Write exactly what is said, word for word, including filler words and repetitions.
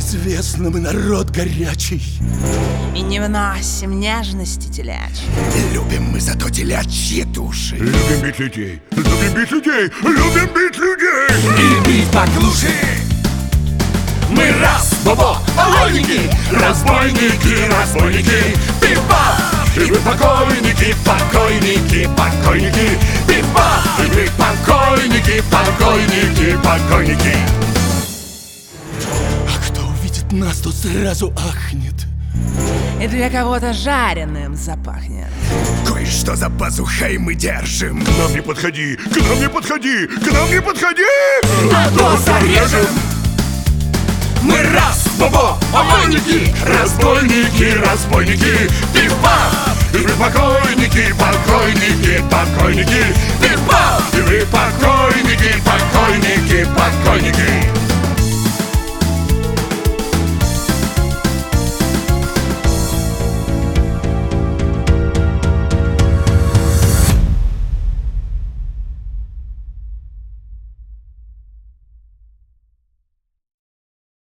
Известно, мы народ горячий и не вносим нежности телячьей. Любим мы зато телячьи души. Любим бить людей, любим бить людей, любим бить людей. И бить поглуши. Мы раз, бобо, покойники, разбойники, разбойники, пип-пап. И вы покойники, покойники, покойники, пип-пап. И вы покойники, покойники, покойники. А кто увидит нас, то сразу ахнет. И для кого-то жареным запахнет. Кое-что за пазухой мы держим. К нам не подходи, к нам не подходи, к нам не подходи. А то зарежем. Мы раз, бобо, покойники, разбойники, разбойники, пип-пап. И вы покойники, покойники, покойники, пип-пап. И вы покойники, покойники, покойники.